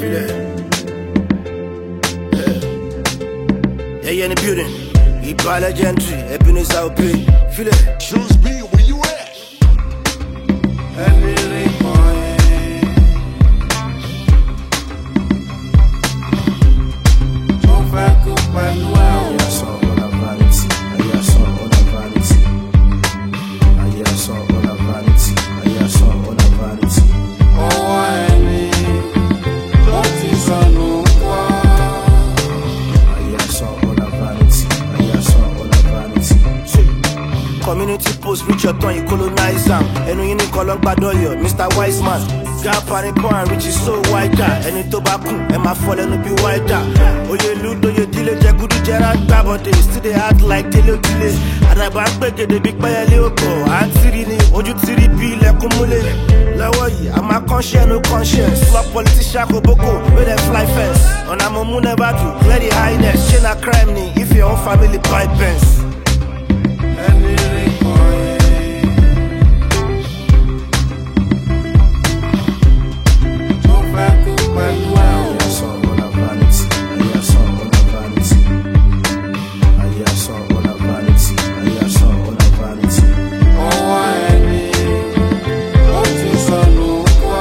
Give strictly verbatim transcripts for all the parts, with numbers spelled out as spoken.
Feel it. Yeah, yeah, in the building. Iba legendary, Ebenezer Obey. Feel it. Choose me, where you at? Every boy. Don't fuck up my well. I saw all of vanity. I saw all of vanity. I saw all of vanity. I saw all of vanity. Oh, I need. Don't you so no I saw all of vanity. I saw all of vanity. Community post reach your tongue, you colonize them. And when you need Colon Badoyo, Mister Wiseman. Gap and point which is so wider. And it tobacco, and my fallen will be wider. Oh, you loot, oh, you delay, Jagudu Gerard Babode. Still they act like Tele Tele. And I back back the big boy, Leopo. And Sirini, Oju Tiri P, Lekumule. Lawoyi, I'm a conscience, no conscience. Swap politician, Koboko, where they fly fence. On a moon never do, clear the highness. Chain a crime, ni, if your own family buy pence. Every boy. Don't fuck up my well. I saw all of vanity. I saw all of vanity. I saw all of vanity. I saw all of vanity. Oh, I need. Don't you so no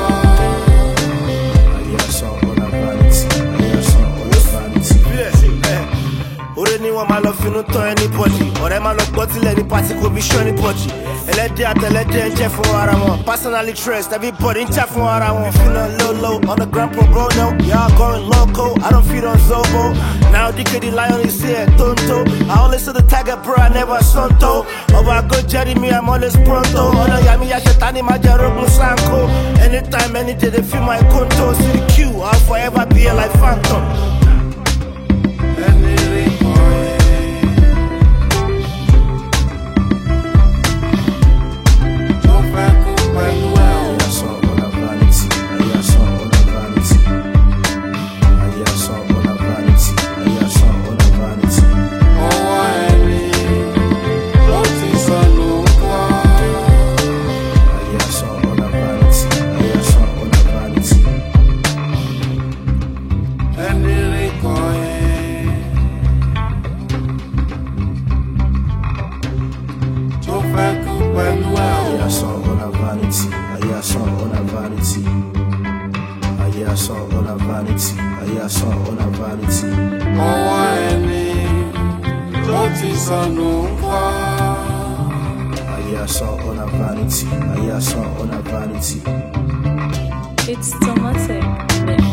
I saw all of vanity. I saw all of vanity. Ore ni wọn máa lọ finú tán anybody. Ọ̀rẹ́ máa lọ gbọ́ tilẹ̀ ní party kò bí show anybody. Ẹlẹ́dẹ̀ àtẹlẹ́dẹ̀ ń jẹ́ fún ara wọn. Personal interest, everybody ń jà fún ara wọn. Feeling low low on the ground pro bono. Y'all going loco, I don't feed on Zobo. Now D K the lion is here, Tonto. I only saw the tiger bro, I never Sonto. Over go Jerry me, I'm always pronto. Ọ̀nà yàmi yàṣẹ̀tání máa jẹ́ rogun sanko. Anytime, any day they feel my conto. See the queue, I'll forever be here like Phantom. Every boy. Don't fuck up my well. I saw all of vanity. I saw all of vanity. I saw all of vanity. I saw all of vanity. Oh, I need. Don't you so no I saw all of vanity. I saw all of vanity. Every boy. Don't fuck up my well. I saw all of vanity. I saw all of vanity. I saw all of vanity. I saw all of vanity. Oh, I need. Don't you so no I saw all of vanity. I saw all of vanity. It's Tomatic.